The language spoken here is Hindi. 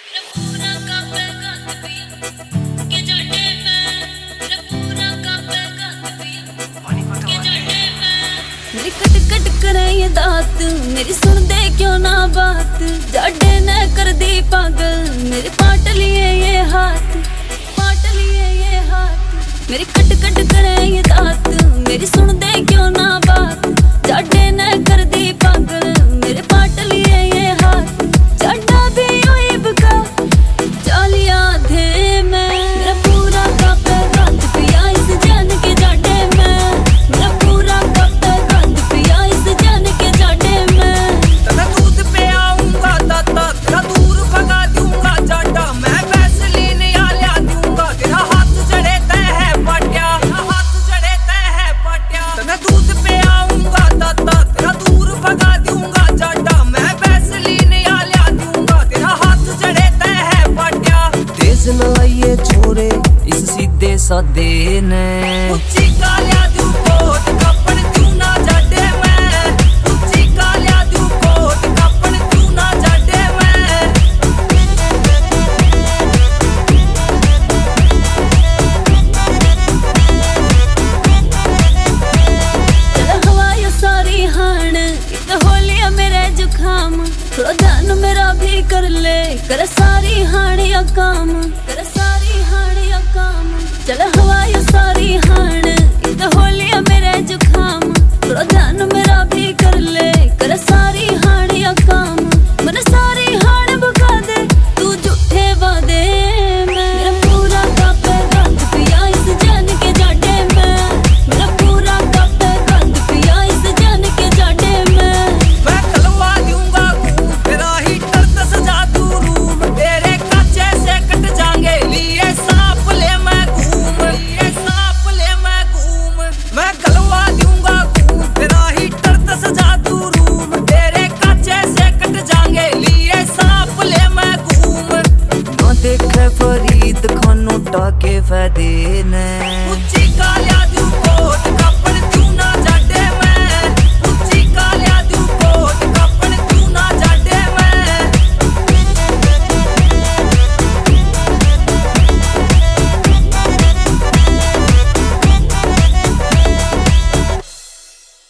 मेरी कट कट करे ये दात, मेरी सुन दे क्यों ना बात। जाडे न कर दी पागल, मेरे पाट लिए ये हाथ, पाट लिए ये हाथ। मेरी कट कट करे ये दात, मेरी सुन दे क्यों ना बात। जाडे न कर दी पागल, मेरे पाट लिए ये हाथ। जाडा भी हुई बका चालिया थे मैं, मेरा पूरा कप रंग पिया इस जान के जाडे में। मेरा पूरा कप रंग पिया इस जान के जाडे में। तेरा दूध पे आऊंगा दाता, तेरा दूर भगा दूंगा जाडा। मैं वैसलीन या दूंगा, तेरा हाथ जड़े तय है पाट्या, हाथ जड़े तय है पाट्या। तेरा दूध पे आऊंगा दाता, तेरा दूर भगा दूंगा जाडा। मैं वैसलीन या दूंगा, तेरा हाथ जड़े तय है पाट्या। तेज न लाइए छोरे इस सीधे सादे ने, उच्ची कालिया दू कोट कपड़ क्यों ना जाडे मैं। उच्ची कालिया दू कोट कपड़ क्यों ना जाडे मैं। चल हवा यो सारी हाण, इत होलिया मेरे जुखाम। थोड़ा ध्यान मेरा भी कर ले, कर सारी हाण या काम, कर सारी हाण या काम। चल हवा यो सारी हाण, इत होलिया मेरे जुखाम। थोड़ा ध्यान मेरा भी कर ले, कर सारी हाण या काम। मन सारी हाण बका दे तू झूठे वादे में। मेरा पूरा कप रंग पिया इस जान के जाडे में। मेरा पूरा कप रंग पिया इस जान के जाडे में। मैं कलवा दूंगा खून, तेरा हीटर दस जादू रूम। तेरे काचे से कट जाएंगे, लिए सांप ले मैं घूम, लिए सांप ले मैं घूम। मैं कलवा दूंगा खून, तेरा हीटर दस जादू रूम। तेरे काचे से कट जाएंगे, लिए सांप ले मैं घूम। ना देखे फरीद खानों टाके फायदे ने। उच्ची